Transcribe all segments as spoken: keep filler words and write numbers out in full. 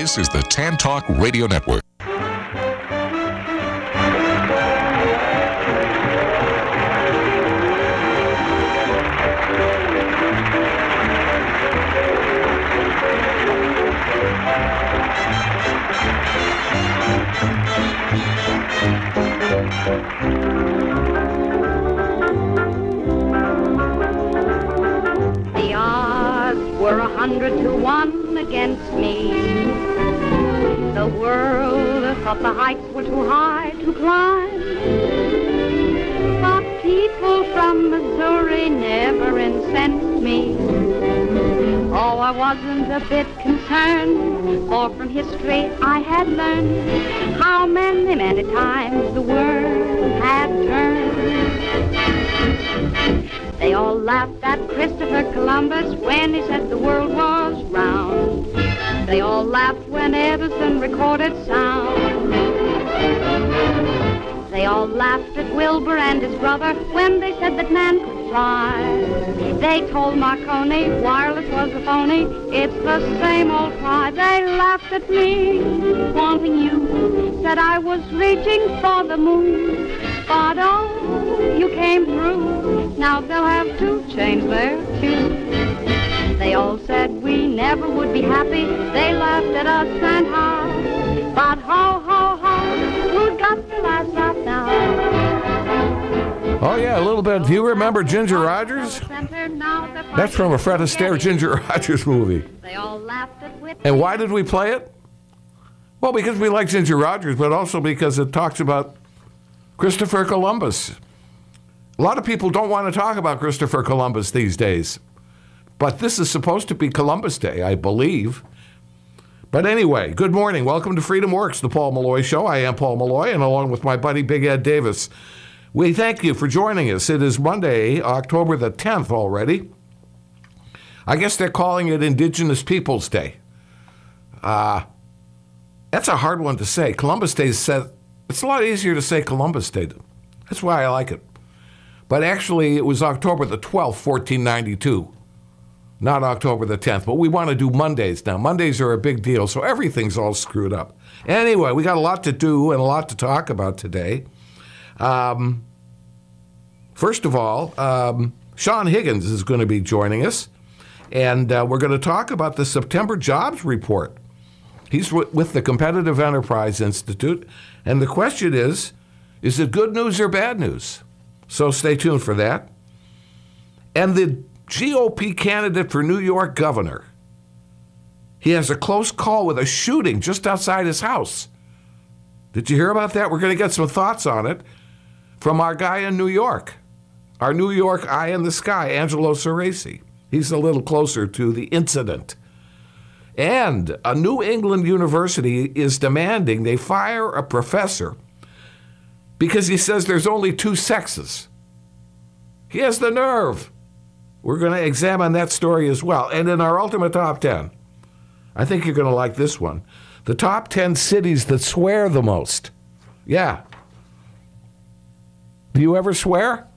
This is the Tan Talk Radio Network. The odds were a hundred to one against me. The world thought the heights were too high to climb. But people from Missouri never incensed me. Oh, I wasn't a bit concerned, for from history I had learned how many, many times the world had turned. They all laughed at Christopher Columbus when he said the world was round. They all laughed when Edison recorded sound. They all laughed at Wilbur and his brother when they said that man could fly. They told Marconi wireless was a phony. It's the same old cry. They laughed at me, wanting you. Said I was reaching for the moon. But oh, you came through. Now they'll have to change their tune. They all said we never would be happy. They laughed at us and how. But ho, ho, ho, who's got the last laugh now? Oh, yeah, a little bit. Do you remember Ginger Rogers? That's from a Fred Astaire Ginger Rogers movie. And why did we play it? Well, because we like Ginger Rogers, but also because it talks about Christopher Columbus. A lot of people don't want to talk about Christopher Columbus these days. But this is supposed to be Columbus Day, I believe. But anyway, good morning. Welcome to Freedom Works, the Paul Malloy Show. I am Paul Malloy, and along with my buddy Big Ed Davis, we thank you for joining us. It is Monday, October the tenth already. I guess they're calling it Indigenous Peoples Day. Uh, that's a hard one to say. Columbus Day is said, it's a lot easier to say Columbus Day. That's why I like it. But actually, it was October the twelfth, fourteen ninety-two. Not October the tenth, but we want to do Mondays now. Mondays are a big deal, so everything's all screwed up. Anyway, we got a lot to do and a lot to talk about today. Um, first of all, um, Sean Higgins is going to be joining us, and uh, we're going to talk about the September jobs report. He's w- with the Competitive Enterprise Institute, and the question is, is it good news or bad news? So stay tuned for that. And the G O P candidate for New York governor, he has a close call with a shooting just outside his house. Did you hear about that? We're going to get some thoughts on it from our guy in New York, our New York eye in the sky, Angelo Ceresi. He's a little closer to the incident. And a New England university is demanding they fire a professor because he says there's only two sexes. He has the nerve. We're going to examine that story as well. And in our Ultimate Top ten, I think you're going to like this one. The top ten cities that swear the most. Yeah. Do you ever swear?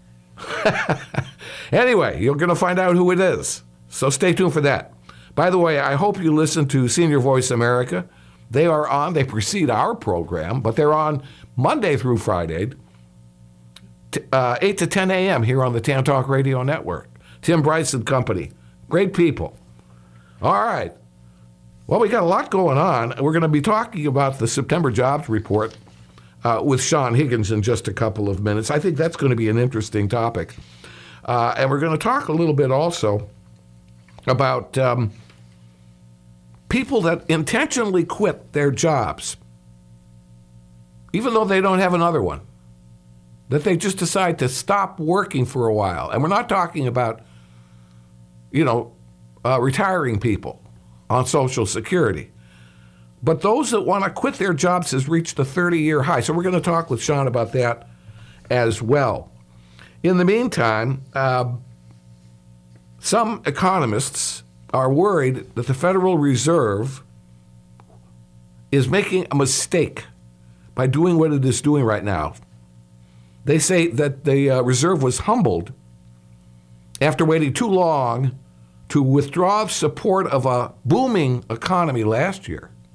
Anyway, you're going to find out who it is. So stay tuned for that. By the way, I hope you listen to Senior Voice America. They are on, they precede our program, but they're on Monday through Friday, t- uh, eight to ten a.m. here on the Tan Talk Radio Network. Tim Bryce and company. Great people. All right. Well, we got a lot going on. We're going to be talking about the September jobs report uh, with Sean Higgins in just a couple of minutes. I think that's going to be an interesting topic. Uh, and we're going to talk a little bit also about um, people that intentionally quit their jobs, even though they don't have another one, that they just decide to stop working for a while. And we're not talking about, you know, uh, retiring people on Social Security. But those that want to quit their jobs has reached a thirty-year high. So we're going to talk with Sean about that as well. In the meantime, uh, some economists are worried that the Federal Reserve is making a mistake by doing what it is doing right now. They say that the uh, Reserve was humbled after waiting too long to withdraw support of a booming economy last year.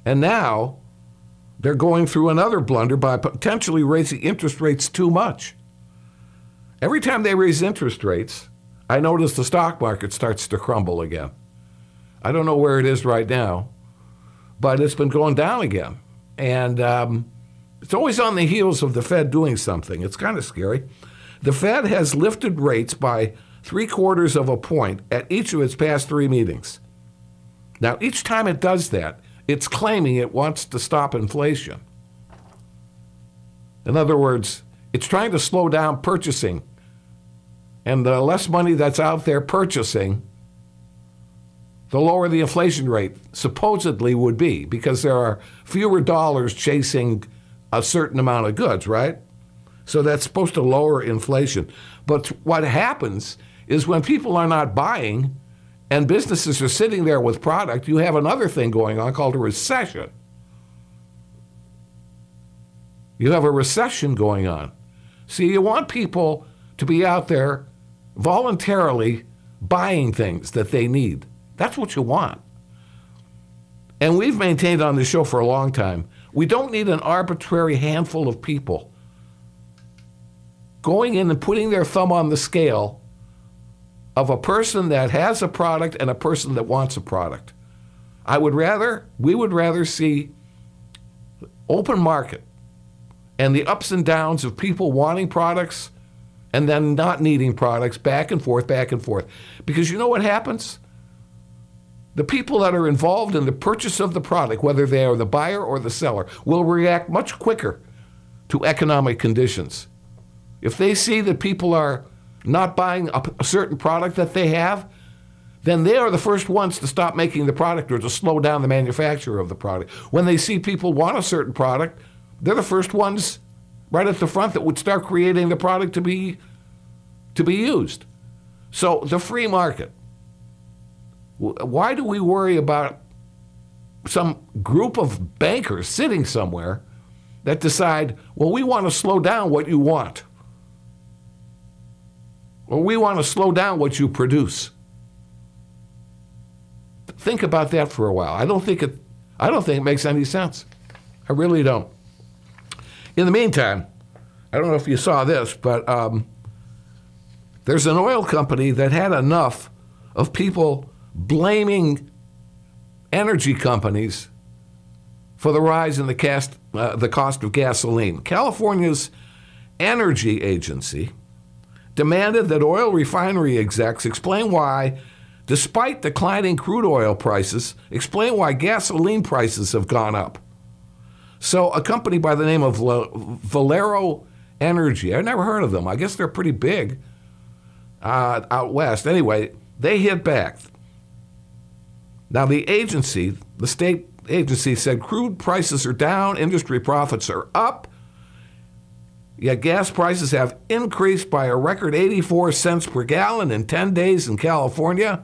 And now they're going through another blunder by potentially raising interest rates too much. Every time they raise interest rates, I notice the stock market starts to crumble again. I don't know where it is right now, but it's been going down again. And um, it's always on the heels of the Fed doing something. It's kind of scary. The Fed has lifted rates by three quarters of a point at each of its past three meetings. Now, each time it does that, it's claiming it wants to stop inflation. In other words, it's trying to slow down purchasing. And the less money that's out there purchasing, the lower the inflation rate supposedly would be, because there are fewer dollars chasing a certain amount of goods, right? So that's supposed to lower inflation. But what happens is when people are not buying and businesses are sitting there with product, you have another thing going on called a recession. You have a recession going on. See, you want people to be out there voluntarily buying things that they need. That's what you want. And we've maintained on this show for a long time, we don't need an arbitrary handful of people going in and putting their thumb on the scale of a person that has a product and a person that wants a product. I would rather, we would rather see open market and the ups and downs of people wanting products and then not needing products, back and forth, back and forth. Because you know what happens? The people that are involved in the purchase of the product, whether they are the buyer or the seller, will react much quicker to economic conditions. If they see that people are not buying a, a certain product that they have, then they are the first ones to stop making the product or to slow down the manufacture of the product. When they see people want a certain product, they're the first ones right at the front that would start creating the product to be to be used. So the free market. Why do we worry about some group of bankers sitting somewhere that decide, well, we want to slow down what you want, or we want to slow down what you produce? Think about that for a while. I don't think it. I don't think it makes any sense. I really don't. In the meantime, I don't know if you saw this, but um, there's an oil company that had enough of people blaming energy companies for the rise in the, cast, uh, the cost of gasoline. California's Energy Agency demanded that oil refinery execs explain why, despite declining crude oil prices, explain why gasoline prices have gone up. So a company by the name of Valero Energy, I've never heard of them. I guess they're pretty big uh, out west. Anyway, they hit back. Now the agency, the state agency said crude prices are down, industry profits are up, yet gas prices have increased by a record eighty-four cents per gallon in ten days in California.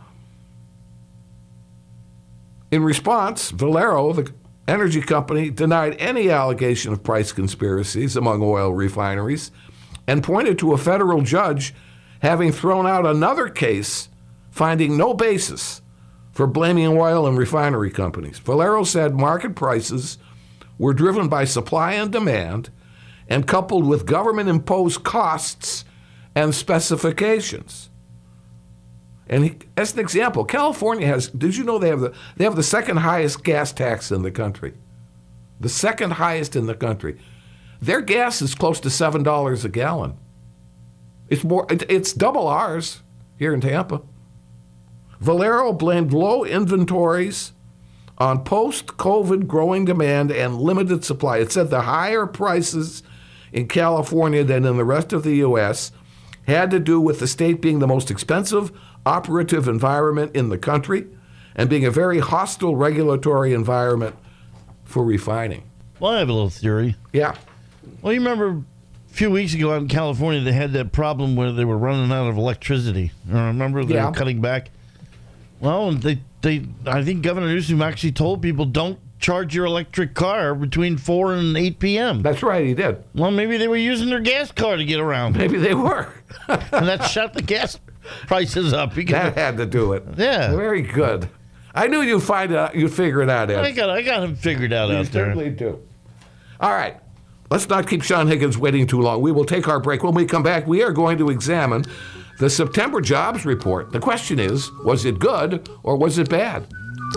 In response, Valero, the energy company, denied any allegation of price conspiracies among oil refineries and pointed to a federal judge having thrown out another case finding no basis for blaming oil and refinery companies. Valero said market prices were driven by supply and demand and coupled with government-imposed costs and specifications. And he, as an example, California has, did you know they have the they have the second highest gas tax in the country? The second highest in the country. Their gas is close to seven dollars a gallon. It's more it, it's double ours here in Tampa. Valero blamed low inventories on post-COVID growing demand and limited supply. It said the higher prices in California than in the rest of the U S had to do with the state being the most expensive operative environment in the country and being a very hostile regulatory environment for refining. Well, I have a little theory. Yeah. Well, you remember a few weeks ago out in California, they had that problem where they were running out of electricity. You remember they yeah. were cutting back? Well, they, they, I think Governor Newsom actually told people, don't charge your electric car between four and eight p.m. That's right, he did. Well, maybe they were using their gas car to get around. Maybe they were. And that shot the gas prices up. That had to do it. Yeah. Very good. I knew you'd find it out. You'd figure it out, Ed. I got I got him figured out You out there. certainly do. All right. Let's not keep Sean Higgins waiting too long. We will take our break. When we come back, we are going to examine the September jobs report. The question is, was it good or was it bad?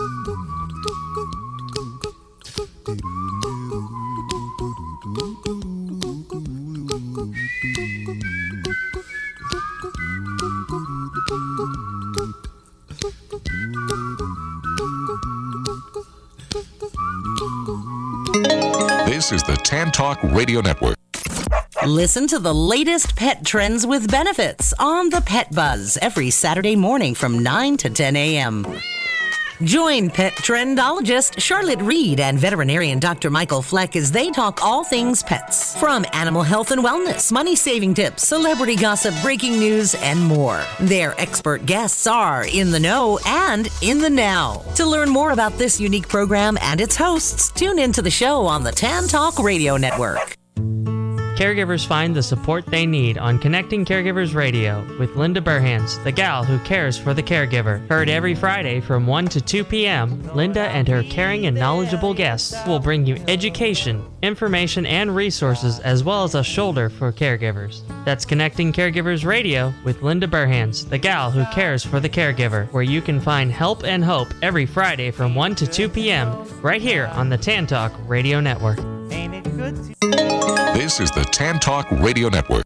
This is the Tan Talk Radio Network. Listen to the latest pet trends with benefits on the Pet Buzz every Saturday morning from nine to ten a.m. Join pet trendologist Charlotte Reed and veterinarian Doctor Michael Fleck as they talk all things pets. From animal health and wellness, money-saving tips, celebrity gossip, breaking news, and more. Their expert guests are in the know and in the now. To learn more about this unique program and its hosts, tune into the show on the Tan Talk Radio Network. Caregivers find the support they need on Connecting Caregivers Radio with Linda Burhans, the gal who cares for the caregiver. Heard every Friday from one to two p.m., Linda and her caring and knowledgeable guests will bring you education, information, and resources as well as a shoulder for caregivers. That's Connecting Caregivers Radio with Linda Burhans, the gal who cares for the caregiver, where you can find help and hope every Friday from one to two p.m. right here on the Tan Talk Radio Network. Ain't it good to This is the Tan Talk Radio Network.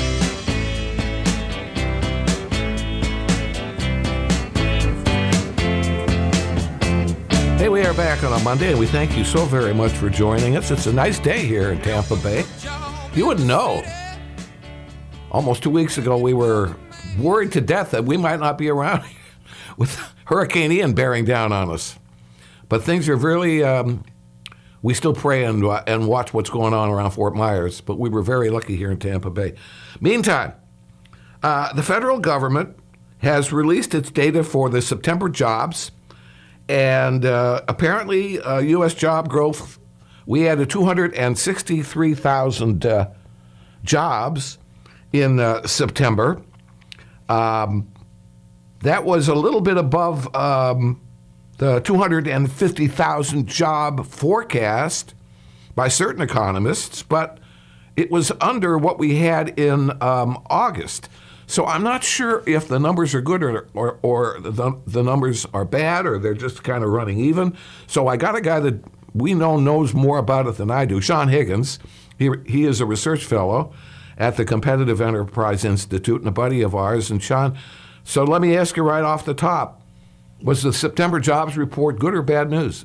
Hey, we are back on a Monday, and we thank you so very much for joining us. It's a nice day here in Tampa Bay. You wouldn't know. Almost two weeks ago, we were worried to death that we might not be around with Hurricane Ian bearing down on us. But things are really... Um, We still pray and, uh, and watch what's going on around Fort Myers, but we were very lucky here in Tampa Bay. Meantime, uh, the federal government has released its data for the September jobs, and uh, apparently uh, U S job growth, we added two hundred sixty-three thousand uh, jobs in uh, September. Um, that was a little bit above... Um, the two hundred fifty thousand job forecast by certain economists, but it was under what we had in um, August. So I'm not sure if the numbers are good or, or, or the, the numbers are bad or they're just kind of running even. So I got a guy that we know knows more about it than I do, Sean Higgins. He, he is a research fellow at the Competitive Enterprise Institute and a buddy of ours. And Sean, so let me ask you right off the top, was the September jobs report good or bad news?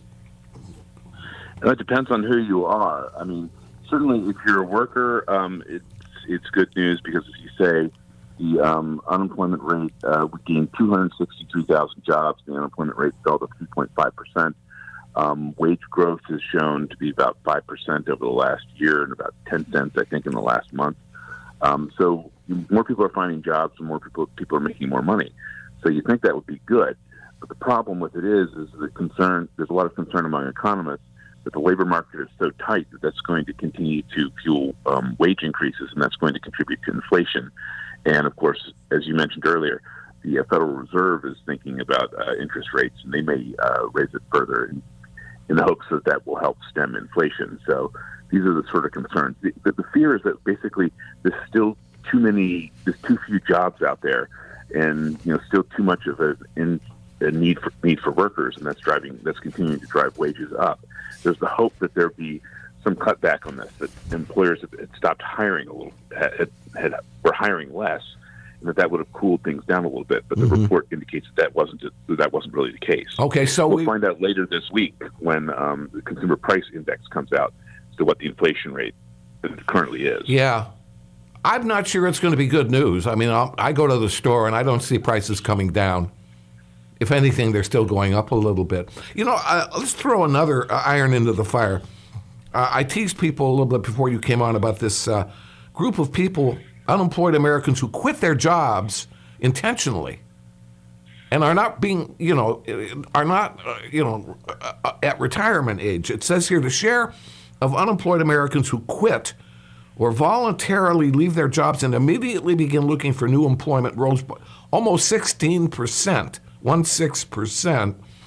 It depends on who you are. I mean, certainly if you're a worker, um, it's it's good news because, as you say, the um, unemployment rate, uh, we gained two hundred sixty-three thousand jobs. The unemployment rate fell to three point five percent. Um, wage growth has shown to be about five percent over the last year and about ten cents, I think, in the last month. Um, so more people are finding jobs and more people people are making more money. So you think that would be good. But the problem with it is, is the concern, there's a lot of concern among economists that the labor market is so tight that that's going to continue to fuel um, wage increases, and that's going to contribute to inflation. And, of course, as you mentioned earlier, the uh, Federal Reserve is thinking about uh, interest rates, and they may uh, raise it further in, in the hopes that that will help stem inflation. So these are the sort of concerns. The, the, the fear is that basically there's still too many, there's too few jobs out there, and, you know, still too much of a in a need for need for workers, and that's driving that's continuing to drive wages up. There's the hope that there'll be some cutback on this, that employers have had stopped hiring a little, had, had were hiring less, and that that would have cooled things down a little bit. But the mm-hmm. report indicates that that wasn't that, that wasn't really the case. Okay, so we'll we... find out later this week when um, the consumer price index comes out as to what the inflation rate currently is. Yeah. I'm not sure it's going to be good news. I mean, I'll, I go to the store and I don't see prices coming down. If anything, they're still going up a little bit. You know, uh, let's throw another uh, iron into the fire. Uh, I teased people a little bit before you came on about this uh, group of people, unemployed Americans, who quit their jobs intentionally and are not being, you know, are not, uh, you know, uh, at retirement age. It says here the share of unemployed Americans who quit or voluntarily leave their jobs and immediately begin looking for new employment rose almost sixteen percent. One six percent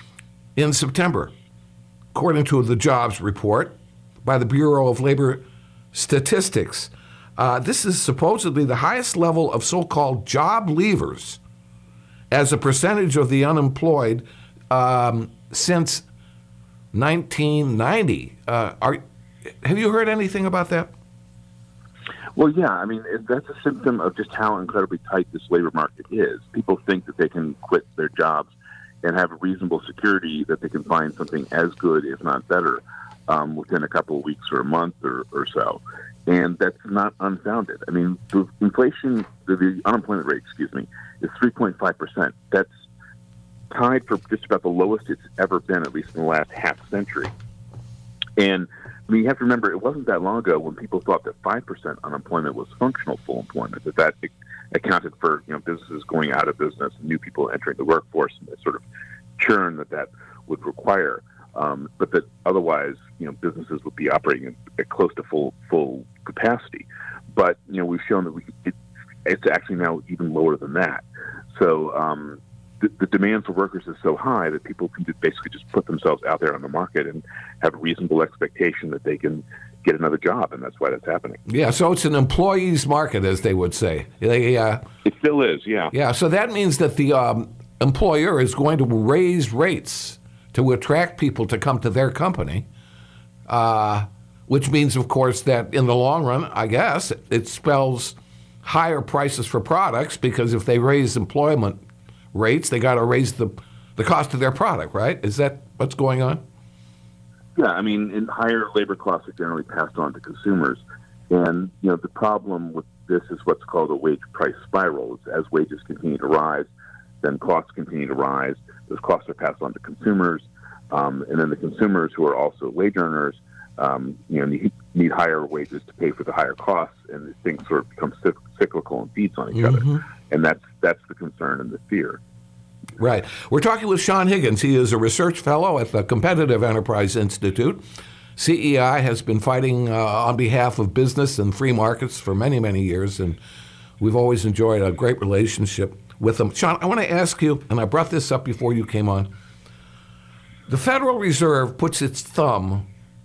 in September, according to the jobs report by the Bureau of Labor Statistics. Uh, this is supposedly the highest level of so-called job leavers as a percentage of the unemployed um, since nineteen ninety. Uh, are, have you heard anything about that? Well, yeah. I mean, it, that's a symptom of just how incredibly tight this labor market is. People think that they can quit their jobs and have a reasonable security that they can find something as good, if not better, um, within a couple of weeks or a month or, or so. And that's not unfounded. I mean, the inflation, the, the unemployment rate, excuse me, is three point five percent. That's tied for just about the lowest it's ever been, at least in the last half century. And I mean, you have to remember, it wasn't that long ago when people thought that five percent unemployment was functional full employment, that that accounted for, you know, businesses going out of business and new people entering the workforce and the sort of churn that that would require. Um, but that otherwise, you know, businesses would be operating at, at close to full full capacity. But, you know, we've shown that we it, it's actually now even lower than that. So um, the, the demand for workers is so high that people can just basically just put themselves out there on the market and have a reasonable expectation that they can get another job, and that's why that's happening. Yeah, so it's an employees market, as they would say. They, uh, it still is, yeah. Yeah, so that means that the um, employer is going to raise rates to attract people to come to their company, uh, which means, of course, that in the long run, I guess, it spells higher prices for products, because if they raise employment rates, they got to raise the, the cost of their product, right? Is that what's going on? Yeah, I mean, in higher labor costs are generally passed on to consumers. And, you know, the problem with this is what's called a wage price spiral. It's as wages continue to rise, then costs continue to rise. Those costs are passed on to consumers. Um, and then the consumers, who are also wage earners, um, you know, need, need higher wages to pay for the higher costs. And these things sort of become cyclical and feeds on each mm-hmm. other. And that's that's the concern and the fear. Right. We're talking with Sean Higgins. He is a research fellow at the Competitive Enterprise Institute. C E I has been fighting uh, on behalf of business and free markets for many, many years, and we've always enjoyed a great relationship with them. Sean, I want to ask you, and I brought this up before you came on, the Federal Reserve puts its thumb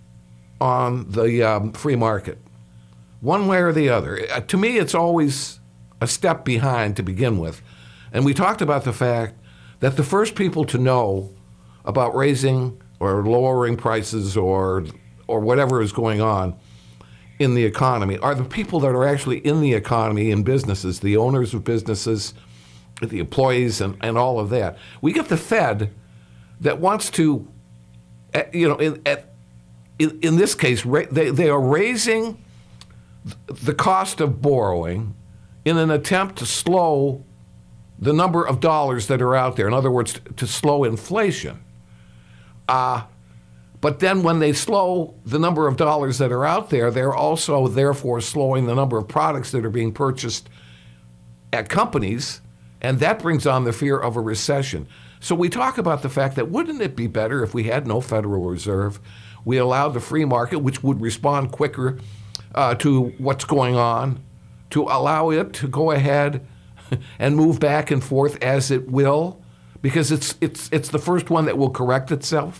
on the um, free market, one way or the other. Uh, to me, it's always a step behind to begin with. And we talked about the fact that the first people to know about raising or lowering prices or or whatever is going on in the economy are the people that are actually in the economy, in businesses, the owners of businesses, the employees, and, and all of that. We get the Fed that wants to, you know, in, at, in, in this case, they, they are raising the cost of borrowing in an attempt to slow the number of dollars that are out there. In other words, to slow inflation. Uh, but then when they slow the number of dollars that are out there, they're also therefore slowing the number of products that are being purchased at companies, and that brings on the fear of a recession. So we talk about the fact that wouldn't it be better if we had no Federal Reserve? We allowed the free market, which would respond quicker uh, to what's going on, to allow it to go ahead and move back and forth as it will, because it's it's it's the first one that will correct itself?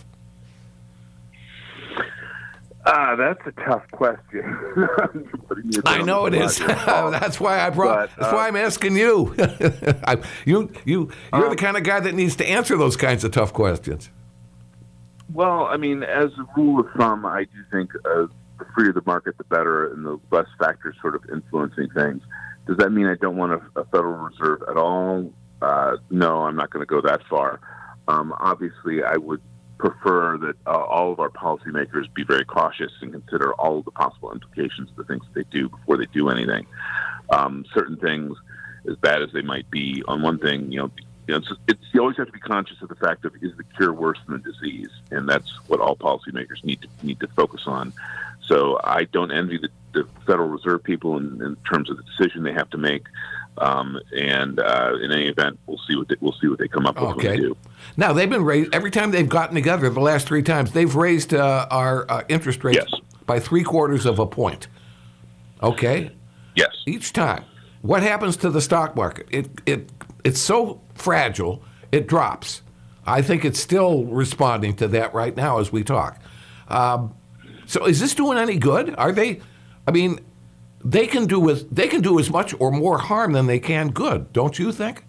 Ah, uh, that's a tough question. I know it is. That's why I brought. But, uh, that's why I'm asking you. I, you you you're um, the kind of guy that needs to answer those kinds of tough questions. Well, I mean, as a rule of thumb, I do think uh, the freer the market, the better, and the less factors sort of influencing things. Does that mean I don't want a, a Federal Reserve at all? Uh, no, I'm not going to go that far. Um, obviously, I would prefer that uh, all of our policymakers be very cautious and consider all of the possible implications of the things that they do before they do anything. Um, certain things, as bad as they might be, on one thing, you know, you know, it's, it's, you always have to be conscious of the fact of, is the cure worse than the disease? And that's what all policymakers need to need to focus on. So I don't envy the, the Federal Reserve people in, in terms of the decision they have to make. Um, and uh, in any event, we'll see what they, we'll see what they come up with okay. when they do. Now they've been raised every time they've gotten together. The last three times they've raised uh, our uh, interest rates yes. by three quarters of a point. Okay. Yes. Each time, what happens to the stock market? It it it's so fragile, it drops. I think it's still responding to that right now as we talk. Um, so is this doing any good? Are they, I mean, they can do with, they can do as much or more harm than they can good, don't you think?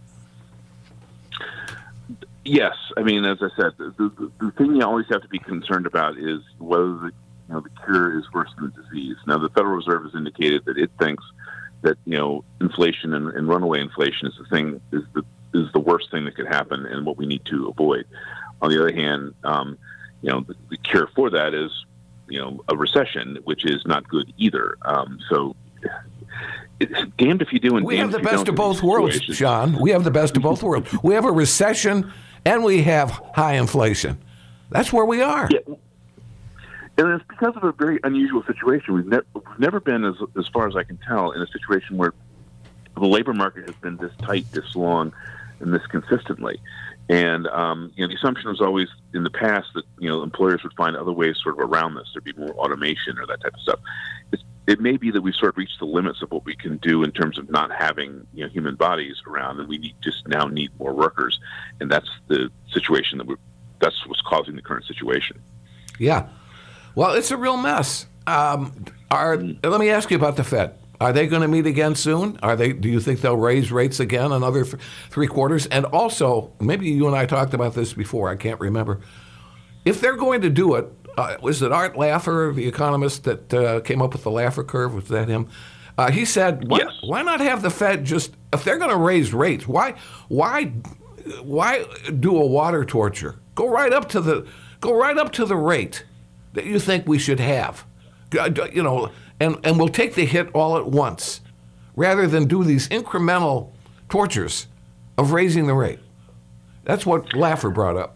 Yes. I mean, as I said, the, the, the thing you always have to be concerned about is whether the, you know, the cure is worse than the disease. Now, the Federal Reserve has indicated that it thinks that, you know, inflation and, and runaway inflation is the thing, is the is the worst thing that could happen and what we need to avoid. On the other hand, um, you know, the, the cure for that is, you know, a recession, which is not good either. Um, so it's damned if you do and we have damned the if you best don't of in both these worlds, situations. John. We have the best of both worlds. We have a recession and we have high inflation. That's where we are. Yeah. And it's because of a very unusual situation. We've, ne- we've never been, as as far as I can tell, in a situation where the labor market has been this tight, this long, and this consistently. And um, you know, the assumption was always in the past that, you know, employers would find other ways sort of around this. There'd be more automation or that type of stuff. It's, it may be that we've sort of reached the limits of what we can do in terms of not having, you know, human bodies around, and we need, just now need more workers. And that's the situation that we're, that's what's causing the current situation. Yeah. Well, it's a real mess. Um, are, let me ask you about the Fed. Are they going to meet again soon? Are they? Do you think they'll raise rates again another th- three quarters? And also, maybe you and I talked about this before. I can't remember. If they're going to do it, uh, was it Art Laffer, the economist that uh, came up with the Laffer curve? Was that him? Uh, he said, why, yes. why not have the Fed just, if they're going to raise rates, why, why, why do a water torture? Go right up to the, go right up to the rate that you think we should have. You know. And and we'll take the hit all at once, rather than do these incremental tortures of raising the rate. That's what Laffer brought up.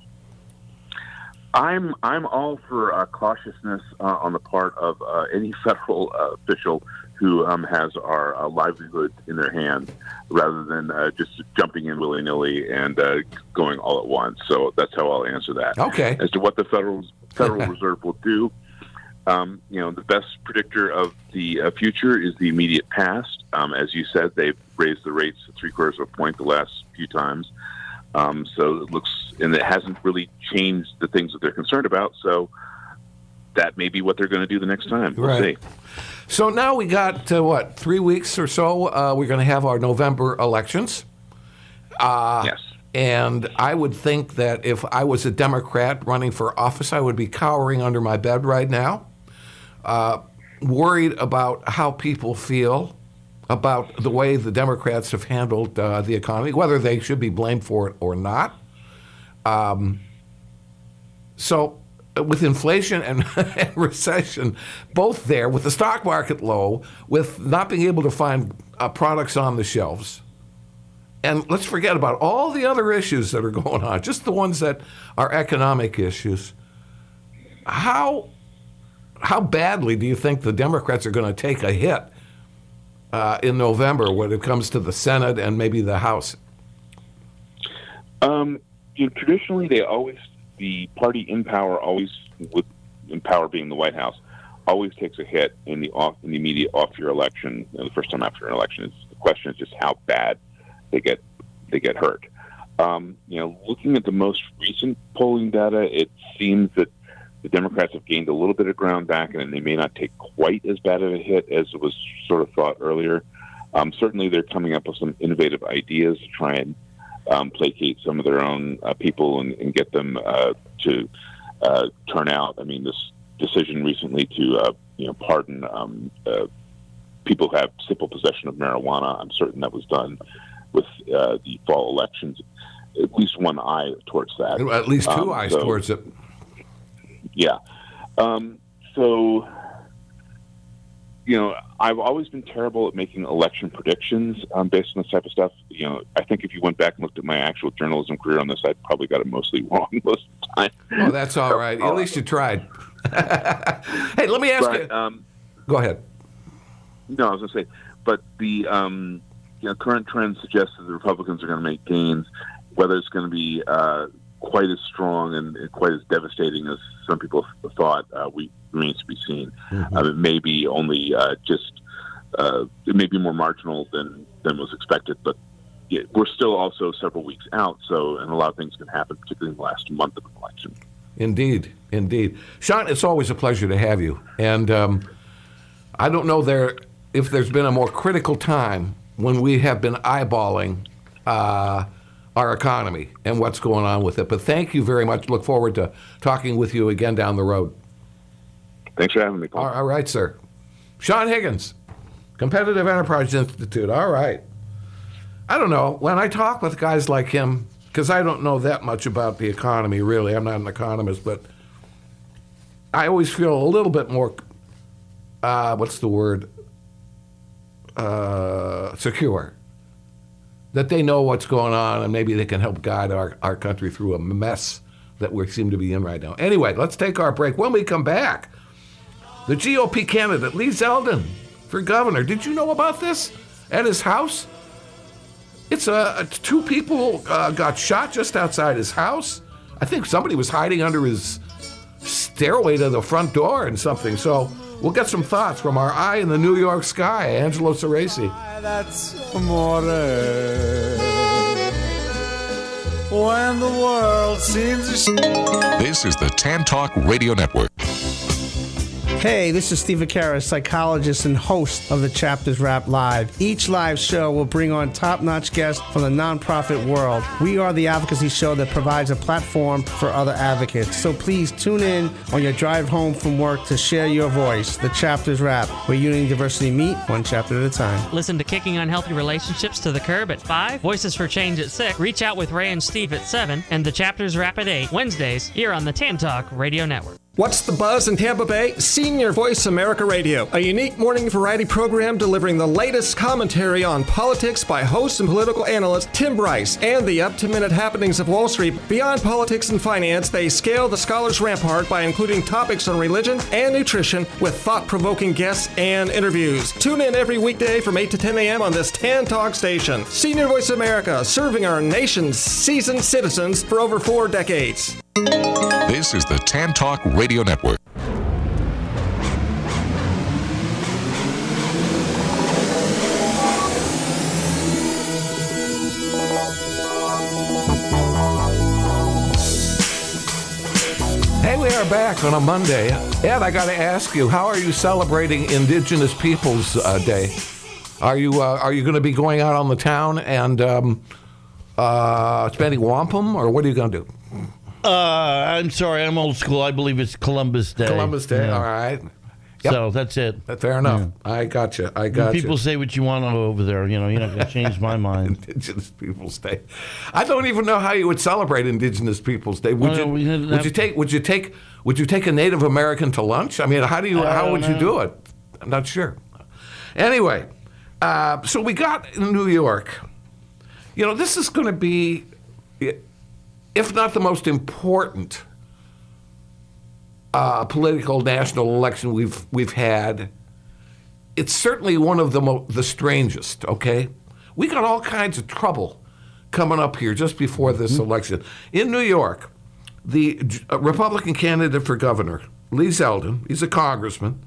I'm I'm all for uh, cautiousness uh, on the part of uh, any federal uh, official who um, has our uh, livelihood in their hands, rather than uh, just jumping in willy nilly and uh, going all at once. So that's how I'll answer that. Okay. As to what the Federal Federal Reserve will do. Um, you know, the best predictor of the uh, future is the immediate past. Um, as you said, they've raised the rates three quarters of a point the last few times. Um, so it looks, and it hasn't really changed the things that they're concerned about. So that may be what they're going to do the next time. We'll right. see. So now we got, uh, what, three weeks or so? Uh, we're going to have our November elections. Uh, yes. And I would think that if I was a Democrat running for office, I would be cowering under my bed right now. Uh, worried about how people feel about the way the Democrats have handled uh, the economy, whether they should be blamed for it or not. Um, so with inflation and, and recession both there, with the stock market low, with not being able to find uh, products on the shelves, and let's forget about all the other issues that are going on, just the ones that are economic issues, how... How badly do you think the Democrats are going to take a hit uh, in November when it comes to the Senate and maybe the House? Um, you know, traditionally, they always, the party in power always, with in power being the White House, always takes a hit in the off, in the immediate off year election. You know, the first time after an election, it's, the question is just how bad they get they get hurt. Um, you know, looking at the most recent polling data, it seems that the Democrats have gained a little bit of ground back, and they may not take quite as bad of a hit as was sort of thought earlier. Um, certainly, they're coming up with some innovative ideas to try and um, placate some of their own uh, people and, and get them uh, to uh, turn out. I mean, this decision recently to uh, you know pardon um, uh, people who have simple possession of marijuana, I'm certain that was done with uh, the fall elections. At least one eye towards that. At least two um, eyes so, towards it. Yeah. Um, so, you know, I've always been terrible at making election predictions um, based on this type of stuff. You know, I think if you went back and looked at my actual journalism career on this, I'd probably got it mostly wrong most of the time. Oh, that's all right. At least you tried. Hey, let me ask but, you. Um, Go ahead. No, I was going to say, but the um, you know, current trend suggests that the Republicans are going to make gains. Whether it's going to be uh, quite as strong and, and quite as devastating as some people thought, uh, we remains to be seen. Mm-hmm. Um, it may be only uh, just uh, it may be more marginal than, than was expected, but yeah, we're still also several weeks out, so and a lot of things can happen, particularly in the last month of an election. Indeed, indeed. Sean, it's always a pleasure to have you. And um, I don't know there if there's been a more critical time when we have been eyeballing uh, our economy and what's going on with it. But thank you very much. Look forward to talking with you again down the road. Thanks for having me, Paul. All, all right, sir. Sean Higgins, Competitive Enterprise Institute. All right. I don't know. When I talk with guys like him, because I don't know that much about the economy, really. I'm not an economist, but I always feel a little bit more, uh, what's the word, uh, secure. That they know what's going on, and maybe they can help guide our, our country through a mess that we seem to be in right now. Anyway, let's take our break. When we come back, the G O P candidate, Lee Zeldin, for governor. Did you know about this? At his house? It's uh, two people uh, got shot just outside his house. I think somebody was hiding under his stairway to the front door and something. So we'll get some thoughts from our eye in the New York sky, Angelo Ceresi. That's amore. When the world seems to... This is the Tan Talk Radio Network. Hey, this is Steve Vaccaro, psychologist and host of the Chapters Wrap Live. Each live show will bring on top-notch guests from the nonprofit world. We are the advocacy show that provides a platform for other advocates. So please tune in on your drive home from work to share your voice. The Chapters Wrap, where unity and diversity meet one chapter at a time. Listen to Kicking Unhealthy Relationships to the Curb at five, Voices for Change at six, Reach Out with Ray and Steve at seven, and the Chapters Wrap at eight, Wednesdays, here on the Tan Talk Radio Network. What's the buzz in Tampa Bay? Senior Voice America Radio, a unique morning variety program delivering the latest commentary on politics by host and political analyst Tim Bryce and the up-to-minute happenings of Wall Street. Beyond politics and finance, they scale the scholar's rampart by including topics on religion and nutrition with thought-provoking guests and interviews. Tune in every weekday from eight to ten a.m. on this Tan Talk station. Senior Voice America, serving our nation's seasoned citizens for over four decades. This is the Tan Talk Radio Network. Hey, we are back on a Monday. Ed, I got to ask you, how are you celebrating Indigenous Peoples uh, Day? Are you uh, are you going to be going out on the town and um, uh, spending wampum, or what are you going to do? Uh, I'm sorry, I'm old school. I believe it's Columbus Day. Columbus Day, yeah. All right. Yep. So that's it. Fair enough. Yeah. I got you. I got you. People say what you want over there. You know, you're not going to change my mind. Indigenous Peoples Day. I don't even know how you would celebrate Indigenous Peoples Day. Would, well, you, would have... you take? Would you take? Would you take a Native American to lunch? I mean, how do you? How would know. you do it? I'm not sure. Anyway, uh, so we got in New York. You know, this is going to be, if not the most important Uh, political national election we've we've had, it's certainly one of the mo- the strangest. Okay, we got all kinds of trouble coming up here just before this mm-hmm. election in New York. The uh, Republican candidate for governor, Lee Zeldin, he's a congressman.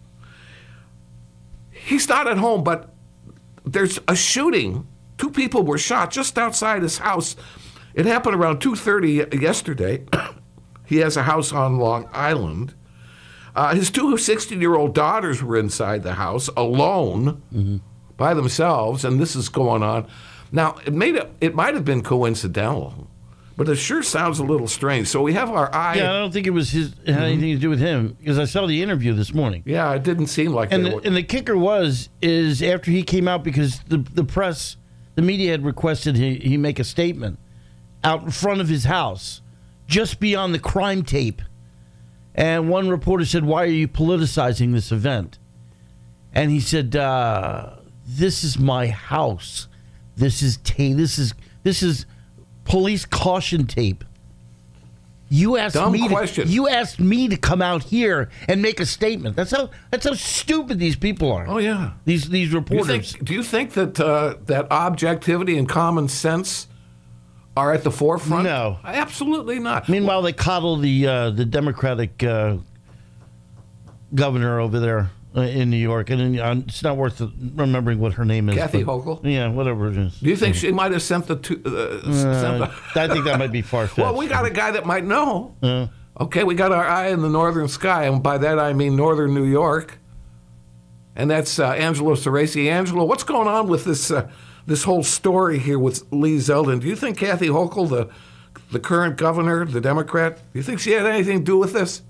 He's not at home, but there's a shooting. Two people were shot just outside his house. It happened around two thirty yesterday. He has a house on Long Island. Uh, his two sixteen-year-old daughters were inside the house alone mm-hmm. by themselves, and this is going on. Now, it made it, it might have been coincidental, but it sure sounds a little strange. So we have our eye. Yeah, I don't think it was his it had mm-hmm. anything to do with him, because I saw the interview this morning. Yeah, it didn't seem like and they the, were. And the kicker was, is after he came out, because the, the press, the media had requested he, he make a statement out in front of his house, just beyond the crime tape. And one reporter said, "Why are you politicizing this event?" And he said, uh, "This is my house. This is tape. This is this is police caution tape. You asked Dumb me. question. To, you asked me to come out here and make a statement. That's how that's how stupid these people are. Oh yeah, these these reporters. Do you think, do you think that uh, that objectivity and common sense are at the forefront? No, absolutely not. Meanwhile, they coddle the uh, the Democratic uh, governor over there uh, in New York, and uh, it's not worth remembering what her name is. Kathy but- Hochul? Yeah, whatever it is. Do you think she might have sent the two? Uh, sent Uh, the- I think that might be far-fetched. Well, we got a guy that might know. Uh, Okay, we got our eye in the northern sky, and by that I mean northern New York. And that's uh, Angelo Ceresi. Angelo, what's going on with this uh, this whole story here with Lee Zeldin? Do you think Kathy Hochul, the the current governor, the Democrat, do you think she had anything to do with this?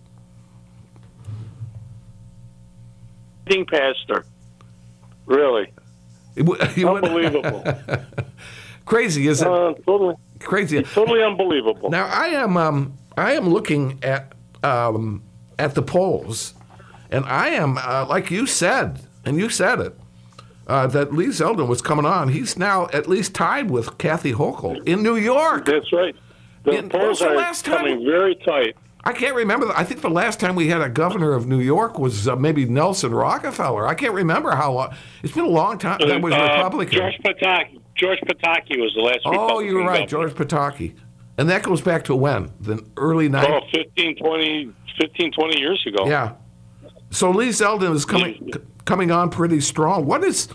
Being pastor, really It w- you would- unbelievable. Crazy, is it? Uh, totally, Crazy. totally unbelievable. Now I am um, I am looking at um, at the polls, and I am uh, like you said, and you said it uh, that Lee Zeldin was coming on. He's now at least tied with Kathy Hochul in New York. That's right. The In- what was polls the are last time- coming very tight. I can't remember. I think the last time we had a governor of New York was uh, maybe Nelson Rockefeller. I can't remember how long. It's been a long time. That was Uh, Republican. George Pataki. George Pataki was the last. Oh, Republican you were right, governor. George Pataki. And that goes back to when? The early Oh, nineties? fifteen, twenty, fifteen, twenty years ago. Yeah. So Lee Zeldin is coming c- coming on pretty strong. What is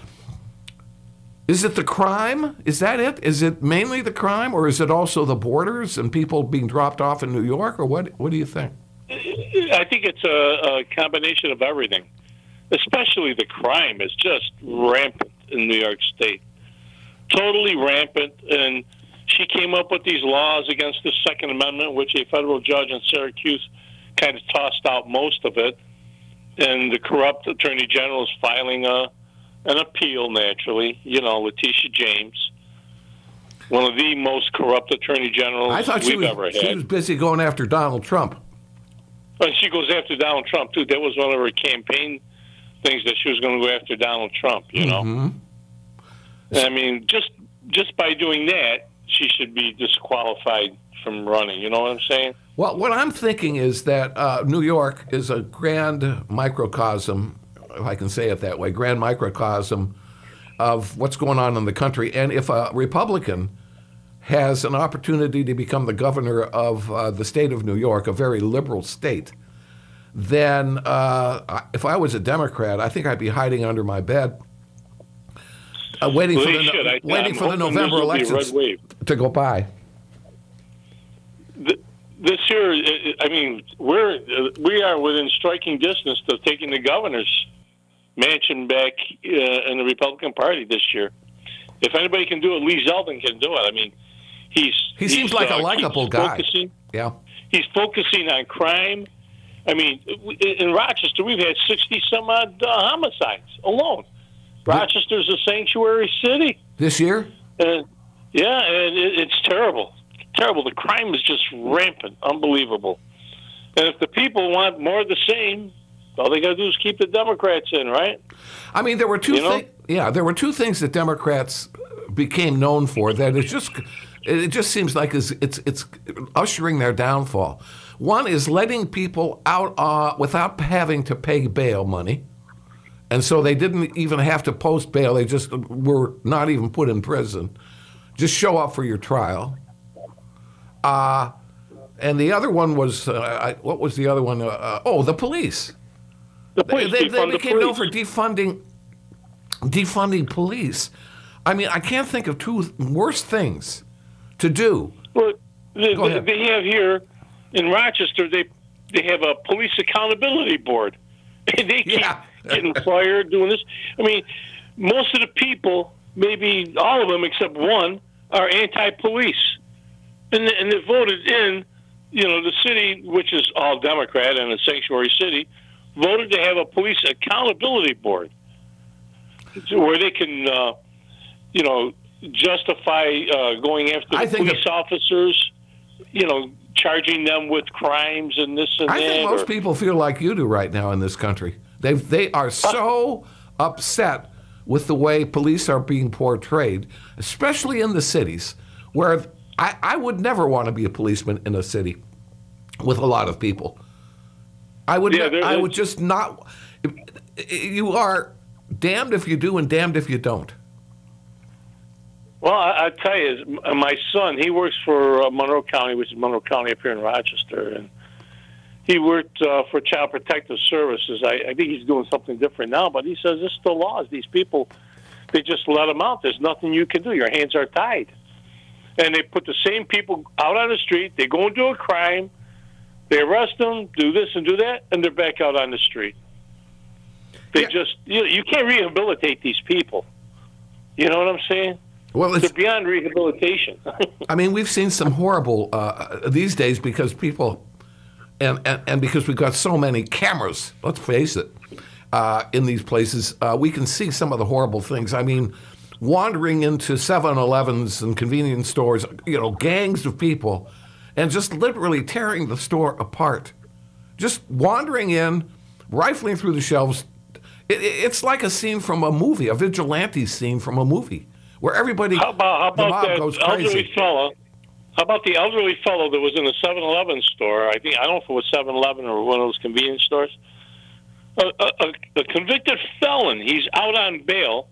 is it the crime? Is that it? Is it mainly the crime, or is it also the borders and people being dropped off in New York, or what? What do you think? I think it's a, a combination of everything. Especially the crime is just rampant in New York State. Totally rampant. And she came up with these laws against the Second Amendment, which a federal judge in Syracuse kind of tossed out most of it. And the corrupt attorney general is filing a an appeal, naturally. You know, Letitia James, one of the most corrupt attorney generals I thought we've she was, ever had. she was busy going after Donald Trump. And she goes after Donald Trump, too. That was one of her campaign things, that she was going to go after Donald Trump, you know. Mm-hmm. I mean, just just by doing that, she should be disqualified from running. You know what I'm saying? Well, what I'm thinking is that uh, New York is a grand microcosm, if I can say it that way, grand microcosm of what's going on in the country. And if a Republican has an opportunity to become the governor of uh, the state of New York, a very liberal state, then uh, if I was a Democrat, I think I'd be hiding under my bed, uh, waiting Well, for they the, should. I- waiting I'm for the hoping November this will be a elections red wave. to go by. Th- This year, I mean, we're we are within striking distance of taking the governor's mansion back uh, in the Republican Party this year. If anybody can do it, Lee Zeldin can do it. I mean, he's He he's, seems like a uh, likable he's guy. Focusing, Yeah. he's focusing on crime. I mean, in Rochester, we've had sixty some odd uh, homicides alone. Rochester's a sanctuary city. This year? And yeah, and it, it's terrible. Terrible. The crime is just rampant, unbelievable. And if the people want more of the same, all they got to do is keep the Democrats in, right? I mean, there were two You know? things. Yeah, there were two things that Democrats became known for. That it's just, it just seems like it's it's, it's ushering their downfall. One is letting people out uh, without having to pay bail money, and so they didn't even have to post bail. They just were not even put in prison. Just show up for your trial. Uh, and the other one was, uh, I, what was the other one? Uh, oh, the police. The They, police they, they defund the became known for police. defunding, defunding police. I mean, I can't think of two worse things to do. Well, they, Go ahead. they have here in Rochester, they they have a police accountability board. And they keep Yeah. getting fired, doing this. I mean, most of the people, maybe all of them except one, are anti-police. And, they- and they voted in, you know, the city, which is all Democrat and a sanctuary city, voted to have a police accountability board where they can, uh, you know, justify uh, going after I the think police that- officers, you know, charging them with crimes and this and I that. think most or- people feel like you do right now in this country. They they are so upset with the way police are being portrayed, especially in the cities, where I, I would never want to be a policeman in a city with a lot of people. I would Yeah, there- I would just not. You are damned if you do and damned if you don't. Well, I, I tell you, my son, he works for uh, Monroe County, which is Monroe County up here in Rochester, and he worked uh, for Child Protective Services. I, I think he's doing something different now, but he says it's the laws. These people, they just let them out. There's nothing you can do. Your hands are tied. And they put the same people out on the street. They go and do a crime. They arrest them, do this and do that, and they're back out on the street. They yeah. just, you, you can't rehabilitate these people. You know what I'm saying? Well, it's They're beyond rehabilitation. I mean, we've seen some horrible uh, these days because people, and, and, and because we've got so many cameras, let's face it, uh, in these places, uh, we can see some of the horrible things. I mean, wandering into seven elevens and convenience stores, you know, gangs of people, and just literally tearing the store apart. Just wandering in, rifling through the shelves. It, it's like a scene from a movie, a vigilante scene from a movie, where everybody, how about, how the about mob that goes elderly crazy. fellow? How about the elderly fellow that was in the seven eleven store? I think I don't know if it was seven eleven or one of those convenience stores. A, a, a convicted felon. He's out on bail.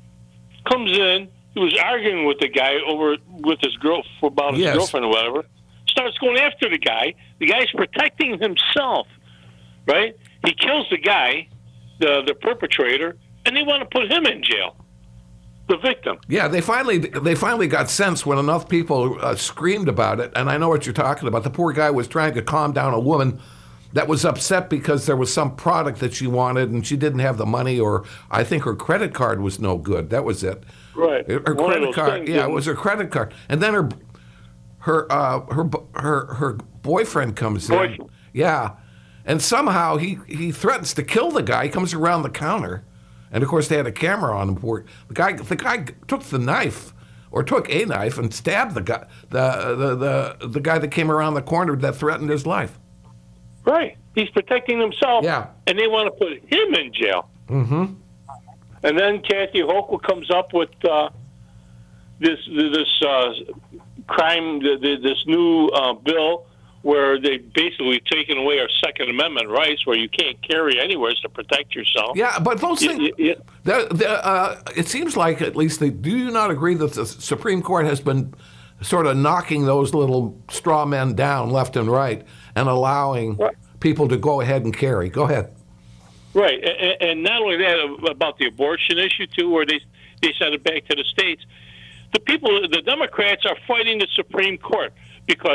Comes in. He was arguing with the guy over with his girl for about his Yes. girlfriend or whatever. Starts going after the guy. The guy's protecting himself, right? He kills the guy, the the perpetrator, and they want to put him in jail. The victim. Yeah, they finally they finally got sense when enough people uh, screamed about it, and I know what you're talking about. The poor guy was trying to calm down a woman that was upset because there was some product that she wanted and she didn't have the money, or I think her credit card was no good. That was it. Right. Her One of credit those card. things, Yeah, yeah. it was her credit card, and then her her uh, her her her boyfriend comes in. Boyfriend. Yeah, and somehow he he threatens to kill the guy. He comes around the counter. And of course, they had a camera on him. Where the guy, the guy took the knife, or took a knife, and stabbed the guy, the the the, the guy that came around the corner that threatened his life. Right. He's protecting himself. Yeah. And they want to put him in jail. Mm-hmm. And then Kathy Hochul comes up with uh, this this uh, crime, this new uh, bill where they basically taken away our Second Amendment rights, where you can't carry anywhere to protect yourself. Yeah, but those things. Y- y- the, the, uh, it seems like, at least, they, do you not agree that the Supreme Court has been sort of knocking those little straw men down left and right and allowing Right. people to go ahead and carry? Go ahead. Right, and, and not only that, about the abortion issue too, where they they sent it back to the states. The people, the Democrats, are fighting the Supreme Court because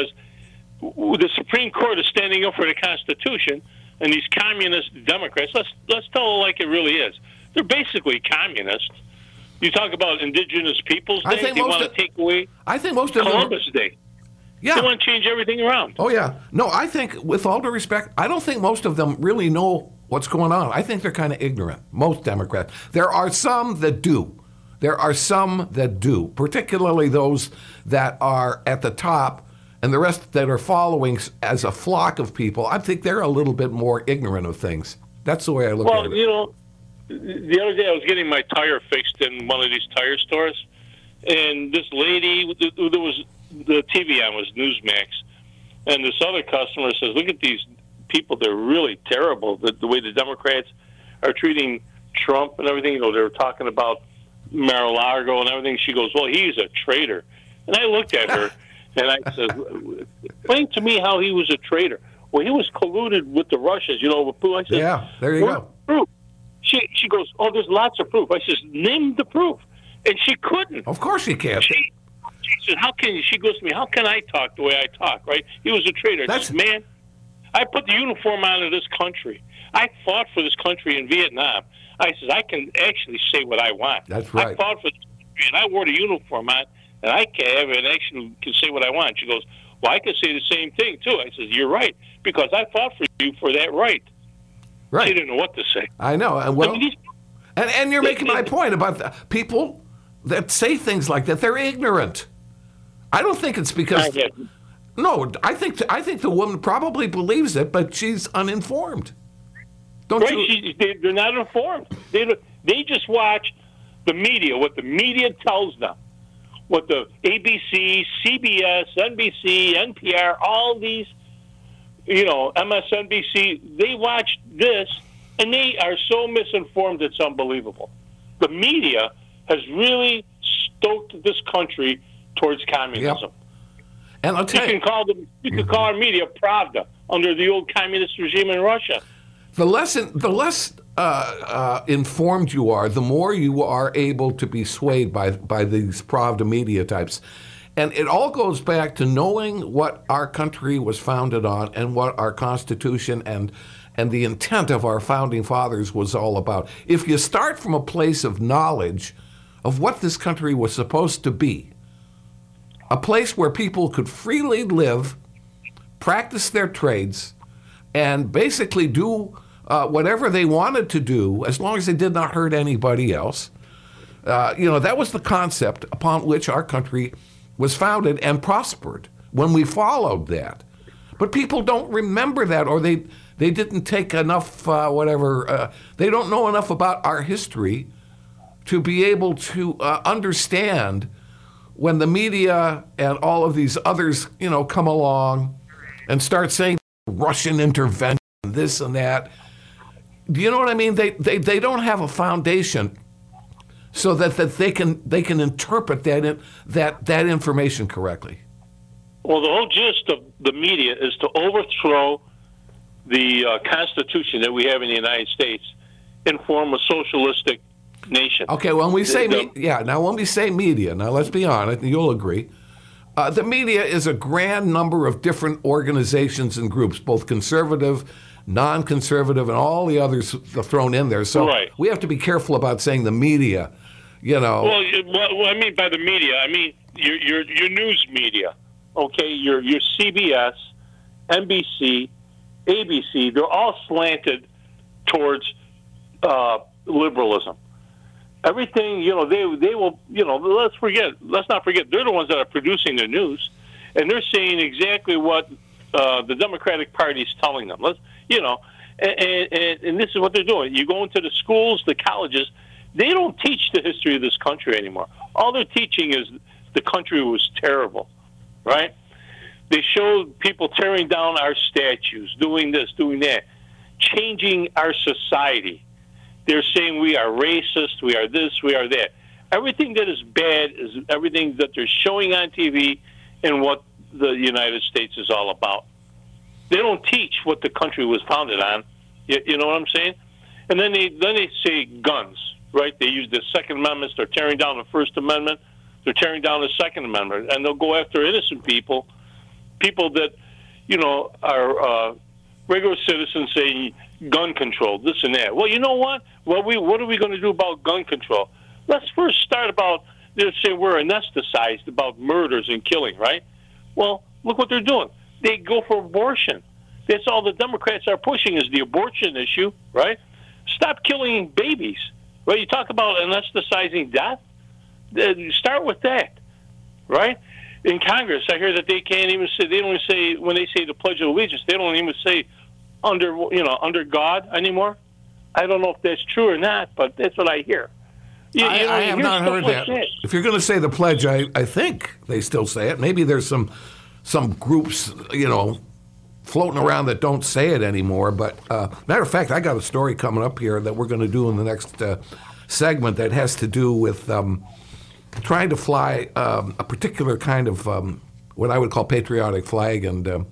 the Supreme Court is standing up for the Constitution, and these communist Democrats. Let's let's tell it like it really is. They're basically communists. You talk about Indigenous Peoples Day. I think they most want of- to take away I think most of them. Columbus Day. Yeah. They want to change everything around. Oh, yeah. No, I think, with all due respect, I don't think most of them really know what's going on. I think they're kind of ignorant, most Democrats. There are some that do. There are some that do, particularly those that are at the top, and the rest that are following as a flock of people. I think they're a little bit more ignorant of things. That's the way I look Well, at it. you know, the other day I was getting my tire fixed in one of these tire stores, and this lady, there was the T V on was Newsmax, and this other customer says, "Look at these people; they're really terrible. The, the way the Democrats are treating Trump and everything. You know, they were talking about Mar-a-Lago and everything." She goes, "Well, he's a traitor." And I looked at her and I said, "Explain to me how he was a traitor." Well, he was colluded with the Russians, you know, with Putin. I said, Yeah, there you "What go. proof?" She she goes, "Oh, there's lots of proof." I says, "Name the proof," and she couldn't. Of course you can't. She, she said, "How can you?" She goes to me, "How can I talk the way I talk?" Right? He was a traitor. I That's- said, "Man, I put the uniform on of this country. I fought for this country in Vietnam." I says, "I can actually say what I want." That's I right. fought for this country, and I wore the uniform on, and I can have and actually can say what I want. She goes, "Well, I can say the same thing too." I says, "You're right, because I fought for you for that right." Right. She didn't know what to say. I know. And well, I mean, these- and, and you're they- making my they- point about the people that say things like that. They're ignorant. I don't think it's because. I get- No, I think I think the woman probably believes it, but she's uninformed. Don't Right, you? she, they, they're not informed. They don't- they just watch the media, what the media tells them, what the A B C, C B S, N B C, N P R, all these, you know, M S N B C. They watch this, and they are so misinformed. It's unbelievable. The media has really stoked this country towards communism. And And I'll tell you, you, can call them. You can call our media Pravda under the old communist regime in Russia. The less, the less uh, uh, informed you are, the more you are able to be swayed by by these Pravda media types. And it all goes back to knowing what our country was founded on and what our Constitution and and the intent of our founding fathers was all about. If you start from a place of knowledge of what this country was supposed to be, a place where people could freely live, practice their trades, and basically do uh, whatever they wanted to do as long as they did not hurt anybody else, uh, you know, that was the concept upon which our country was founded and prospered when we followed that. But people don't remember that, or they they didn't take enough, uh, whatever, uh, they don't know enough about our history to be able to uh, understand when the media and all of these others, you know, come along and start saying Russian intervention, this and that. Do you know what I mean? They they, they don't have a foundation so that, that they can they can interpret that in, that that information correctly. Well, the whole gist of the media is to overthrow the uh, Constitution that we have in the United States and form a socialistic nation. Okay, when we say the, me- yeah, now when we say media, now let's be honest, you'll agree. Uh, the media is a grand number of different organizations and groups, both conservative, non-conservative, and all the others thrown in there. So right. we have to be careful about saying the media. You know. Well, what I mean by the media, I mean your your, your news media. Okay, your your C B S, N B C, A B C. They're all slanted towards uh, liberalism. Everything, you know, they they will, you know, let's forget, let's not forget, they're the ones that are producing the news, and they're saying exactly what uh, the Democratic Party is telling them. Let's, you know, and, and and this is what they're doing. You go into the schools, the colleges, they don't teach the history of this country anymore. All they're teaching is the country was terrible, right? They showed people tearing down our statues, doing this, doing that, changing our society. They're saying we are racist, we are this, we are that. Everything that is bad is everything that they're showing on T V and what the United States is all about. They don't teach what the country was founded on. You, you know what I'm saying? And then they then they say guns, right? They use the Second Amendment. They're tearing down the First Amendment. They're tearing down the Second Amendment. And they'll go after innocent people, people that, you know, are uh, regular citizens saying gun control, this and that. Well, you know what? Well, we what are we going to do about gun control? Let's first start about, they're saying we're anesthetized about murders and killing, right? Well, look what they're doing. They go for abortion. That's all the Democrats are pushing is the abortion issue, right? Stop killing babies, right? You talk about anesthetizing death. Start with that, right? In Congress, I hear that they can't even say, they don't even say, when they say the Pledge of Allegiance, they don't even say under, you know, under God anymore. I don't know if that's true or not, but that's what I hear. You, I, you know, I you have hear not stuff heard like that. that. If you're going to say the pledge, I, I think they still say it. Maybe there's some some groups, you know, floating around that don't say it anymore. But uh, matter of fact, I got a story coming up here that we're going to do in the next uh, segment that has to do with um, trying to fly um, a particular kind of um, what I would call patriotic flag and um,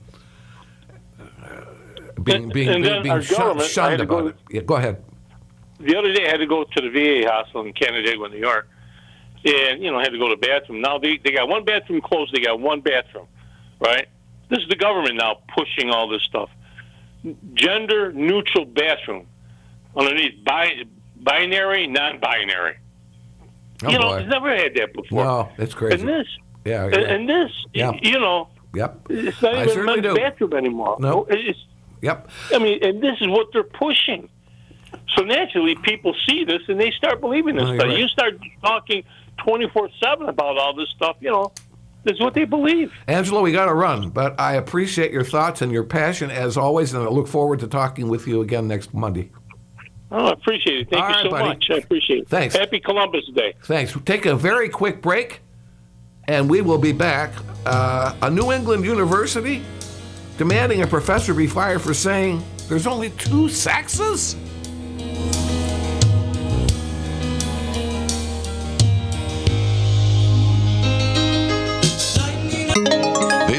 being And- being, and being, then being our shun- government, I shunned had to about go- it. Yeah, go ahead. The other day, I had to go to the V A hospital in Canandaigua, New York, and you know, I had to go to the bathroom. Now they they got one bathroom closed. They got one bathroom, right? This is the government now pushing all this stuff. Gender neutral bathroom underneath bi- binary, non-binary. Oh, you know, boy. I've never had that before. No, it's crazy. And this, Yeah, and, yeah. and this, Yeah. y- you know, Yep. it's not I even a certainly men's do. bathroom anymore. No. It's, Yep. I mean, and this is what they're pushing. So naturally, people see this and they start believing this No, you're stuff. right. You start talking twenty-four seven about all this stuff, you know, this is what they believe. Angelo, we got to run, but I appreciate your thoughts and your passion as always, and I look forward to talking with you again next Monday. Oh, I appreciate it. Thank All you right, so buddy. much. I appreciate it. Thanks. Happy Columbus Day. Thanks. We'll take a very quick break, and we will be back. Uh, a New England university demanding a professor be fired for saying there's only two sexes?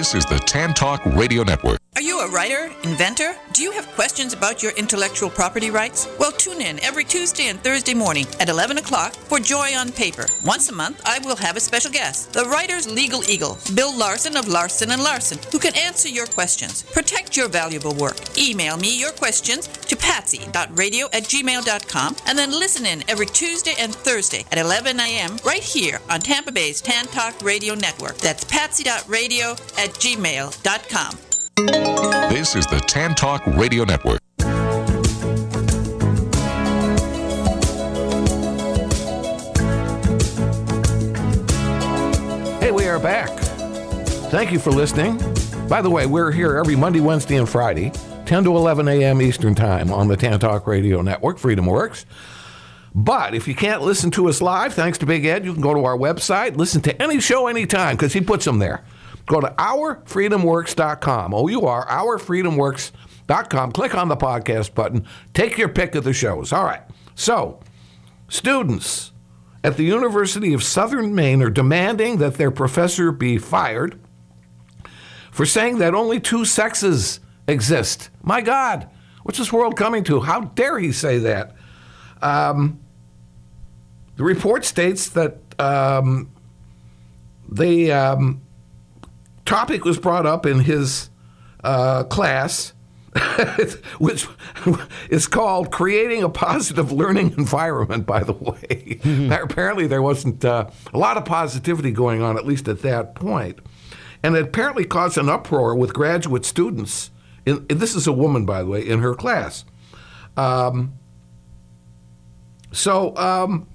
This is the Tan Talk Radio Network. Are you a writer, inventor? Do you have questions about your intellectual property rights? Well, tune in every Tuesday and Thursday morning at eleven o'clock for Joy on Paper. Once a month, I will have a special guest, the writer's legal eagle, Bill Larson of Larson and Larson, who can answer your questions. Protect your valuable work. Email me your questions to patsy dot radio at gmail dot com and then listen in every Tuesday and Thursday at eleven a.m. right here on Tampa Bay's Tan Talk Radio Network. That's patsy dot radio at gmail dot com. This is the Tan Talk Radio Network. Hey, we are back. Thank you for listening. By the way, we're here every Monday, Wednesday, and Friday, ten to eleven a.m. Eastern Time on the Tan Talk Radio Network, Freedom Works. But if you can't listen to us live, thanks to Big Ed, you can go to our website, listen to any show anytime, because he puts them there. Go to our freedom works dot com. Oh, you are, our freedom works dot com. Click on the podcast button. Take your pick of the shows. All right. So, students at the University of Southern Maine are demanding that their professor be fired for saying that only two sexes exist. My God, what's this world coming to? How dare he say that? Um, the report states that um, the... Um, topic was brought up in his uh, class, which is called Creating a Positive Learning Environment, by the way. Mm-hmm. Apparently there wasn't uh, a lot of positivity going on, at least at that point. And it apparently caused an uproar with graduate students. In, and this is a woman, by the way, in her class. Um, so um,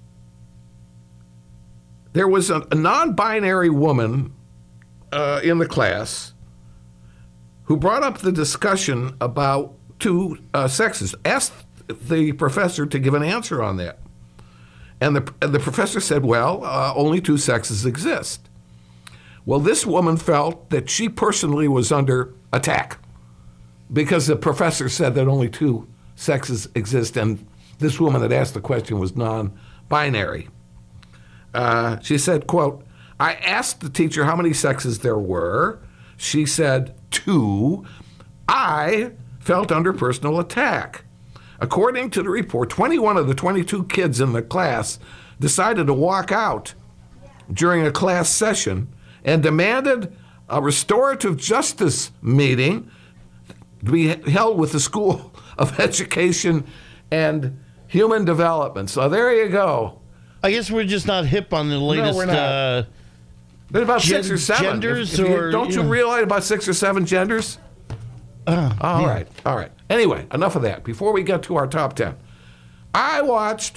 there was a, a non-binary woman Uh, in the class who brought up the discussion about two uh, sexes, asked the professor to give an answer on that. And the, and the professor said, well, uh, only two sexes exist. Well, this woman felt that she personally was under attack because the professor said that only two sexes exist, and this woman that asked the question was non-binary. Uh, she said, quote, I asked the teacher how many sexes there were. She said two. I felt under personal attack. According to the report, twenty-one of the twenty-two kids in the class decided to walk out during a class session and demanded a restorative justice meeting to be held with the School of Education and Human Development. So there you go. I guess we're just not hip on the latest... No, we're not. Uh, There's about Gen- six or seven. Genders, if, if or you, don't you, you know. realize about six or seven genders? Uh, all yeah. right, all right. Anyway, enough of that. Before we get to our top ten, I watched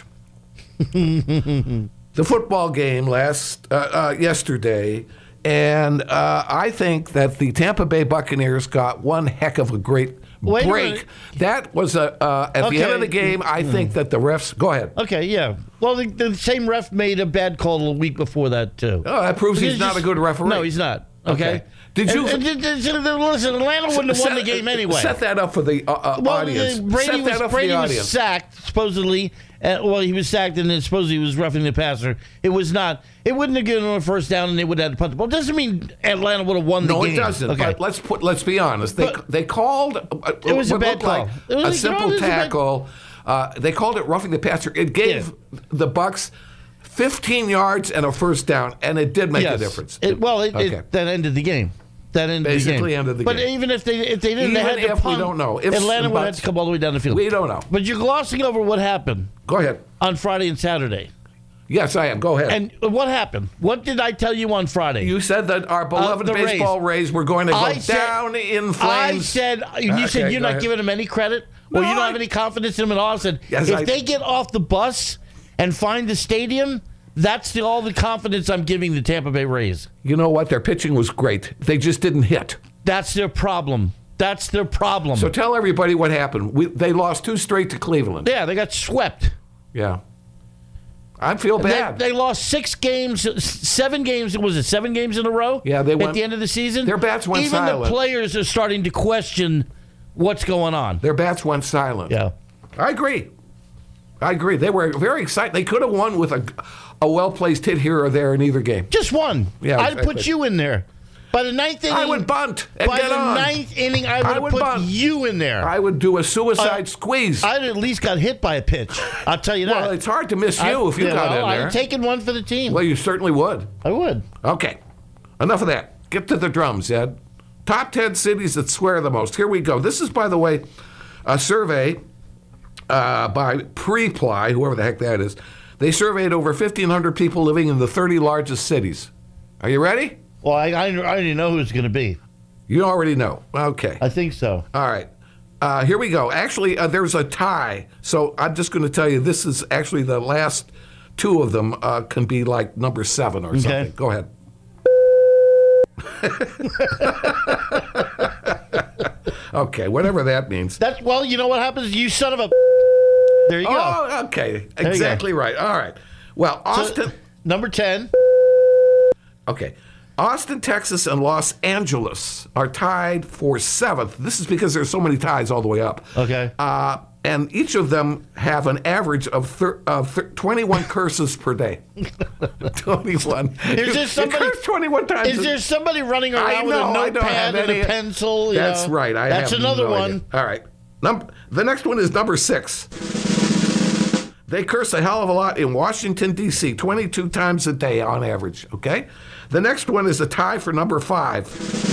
the football game last uh, uh, yesterday, and uh, I think that the Tampa Bay Buccaneers got one heck of a great Wait break. A that was a uh, at okay. the end of the game. I think that the refs. Go ahead. Okay, yeah. Well, the, the same ref made a bad call a week before that too. Oh, that proves he's, he's not just, a good referee. No, he's not. Okay. okay. Did you and, and, and, listen? Atlanta wouldn't have set, won the game anyway. Set that up for the uh, uh, well, audience. Brady set was that up Brady for the was audience. sacked supposedly. Uh, well, he was sacked and then supposedly he was roughing the passer. It was not. It wouldn't have given him a first down and they would have had to punt the ball. Doesn't mean Atlanta would have won the no, game. No, it doesn't. Okay. But let's put. Let's be honest. They but they called. Uh, it was a bad call. Like it was a like, simple you know, tackle. Uh, they called it roughing the passer. It gave yeah. the Bucks fifteen yards and a first down, and it did make yes. a difference. It, well, it, okay. it, that ended the game. That ended Basically the game. ended the but game. But even if they if they didn't, even they had if to punt, we don't know. If Atlanta would have to come all the way down the field. We don't know. But you're glossing over what happened. Go ahead. On Friday and Saturday. Yes, I am. Go ahead. And what happened? What did I tell you on Friday? You said that our beloved uh, baseball Rays. Rays were going to go I down said, in flames. I said, you okay, said you're not ahead. giving them any credit? Or No, you don't I, have any confidence in them at all? I said, yes, if I, they get off the bus and find the stadium, that's the, all the confidence I'm giving the Tampa Bay Rays. You know what? Their pitching was great. They just didn't hit. That's their problem. That's their problem. So tell everybody what happened. We, they lost two straight to Cleveland. Yeah, they got swept. Yeah. I feel bad. They, they lost six games, seven games. Was it seven games in a row? Yeah, they went, at the end of the season. Their bats went Even silent. Even the players are starting to question what's going on. Their bats went silent. Yeah, I agree. I agree. They were very excited. They could have won with a, a well placed hit here or there in either game. Just one. Yeah, I'd exactly. put you in there. By the ninth inning, I would bunt and by get the on. ninth inning, I would, I have would put bunt. you in there. I would do a suicide Uh, squeeze. I'd at least got hit by a pitch. I'll tell you that. Well, it's hard to miss you I, if you yeah, got well, in there. I'd taken one for the team. Well, you certainly would. I would. Okay. Enough of that. Get to the drums, Ed. Top ten cities that swear the most. Here we go. This is, by the way, a survey uh, by Preply, whoever the heck that is. They surveyed over fifteen hundred people living in the thirty largest cities. Are you ready? Well, I, I, I already know who it's going to be. You already know. Okay. I think so. All right. Uh, here we go. Actually, uh, there's a tie. So I'm just going to tell you this is actually the last two of them uh, can be like number seven or Okay. something. Go ahead. Okay, whatever that means. That's well, you know what happens? You son of a. There you go. Oh, okay. There you Exactly go. right. All right. Well, Austin. So, number ten. Okay. Austin, Texas, and Los Angeles are tied for seventh. This is because there's so many ties all the way up. Okay. Uh, and each of them have an average of thir- uh, thir- twenty-one curses per day. twenty-one. Is there somebody? You curse twenty-one times. Is there somebody running I around know, with a I don't have notepad and any- a pencil? you That's know? right. I That's have another no one. idea. All right. Num- the next one is number six. They curse a hell of a lot in Washington, D C, twenty-two times a day on average, okay? The next one is a tie for number five.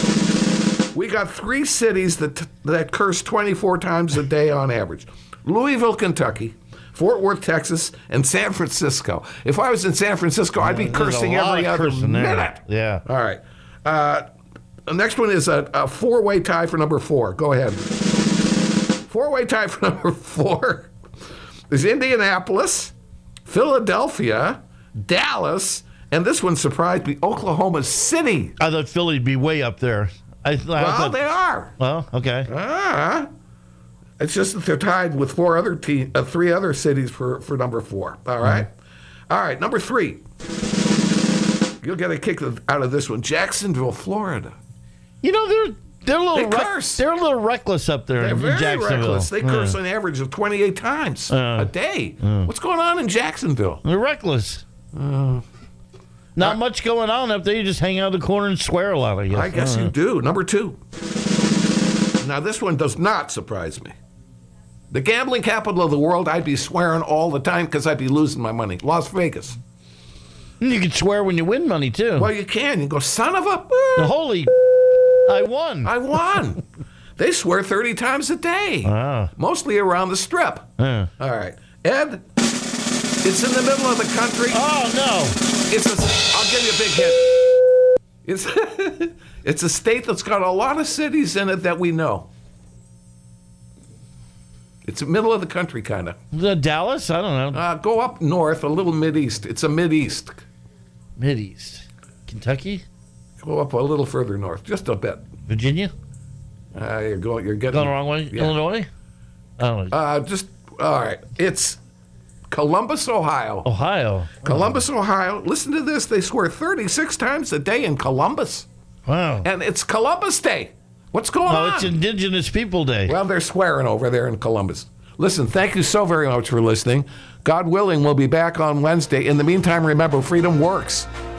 We got three cities that that curse twenty-four times a day on average. Louisville, Kentucky, Fort Worth, Texas, and San Francisco. If I was in San Francisco, I'd be There's a cursing lot every of other cursing there. minute. Yeah. All right. Uh, the next one is a, a four-way tie for number four. Go ahead. Four-way tie for number four is Indianapolis, Philadelphia, Dallas, and this one surprised me, Oklahoma City. I thought Philly'd be way up there. I, I Well, thought, they are. Well, okay. Ah, it's just that they're tied with four other te- uh, three other cities for, for number four. All right. All right, number three. You'll get a kick out of this one. Jacksonville, Florida. You know they're they're a little They rec- curse. they're a little reckless up there They're in very Jacksonville. reckless. They curse Yeah. an average of twenty-eight times Uh, a day. uh. What's going on in Jacksonville? They're reckless. Uh, Not much going on up there. You just hang out in the corner and swear a lot. I guess. I guess Uh, you do. Number two. Now, this one does not surprise me. The gambling capital of the world, I'd be swearing all the time because I'd be losing my money. Las Vegas. You can swear when you win money too. Well, you can. You go, son of a... The holy, I won. I won. They swear thirty times a day. Ah. Mostly around the strip. Uh. All right. Ed, it's in the middle of the country. Oh, no. It's a, I'll give you a big hint. It's, it's a state that's got a lot of cities in it that we know. It's the middle of the country, kind of. The Dallas? I don't know. Uh, go up north, a little mid-east. It's a mid-east. Mid-East. Kentucky? Go up a little further north, just a bit. Virginia? Uh, you're going. You're getting Going the wrong way? Yeah. Illinois? I don't know. Uh, just all right. It's Columbus, Ohio. Ohio. Columbus, Ohio. Listen to this. They swear thirty-six times a day in Columbus, Wow. and it's Columbus Day. What's going No, on? it's Indigenous People Day. Well, they're swearing over there in Columbus. Listen, thank you so very much for listening. God willing, we'll be back on Wednesday. In the meantime, remember, freedom works.